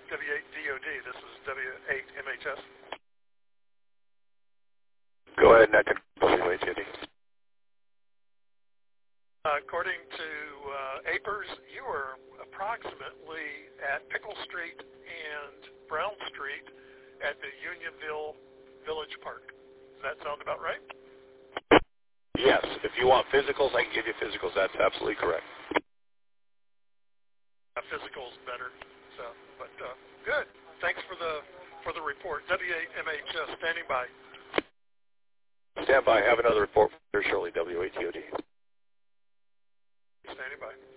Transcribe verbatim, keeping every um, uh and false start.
W eight D O D. This is W eight M H S. Go ahead, Nathan. W eight D O D. Uh, according to uh, A P R S, you are approximately at Pickle Street and Brown Street at the Unionville Village Park. Does that sound about right? Yes. If you want physicals, I can give you physicals. That's absolutely correct. Uh, physicals better. So, but uh, good. Thanks for the for the report. W eight M H S standing by. Stand by. Have another report here shortly. W eight D O D. Standing by.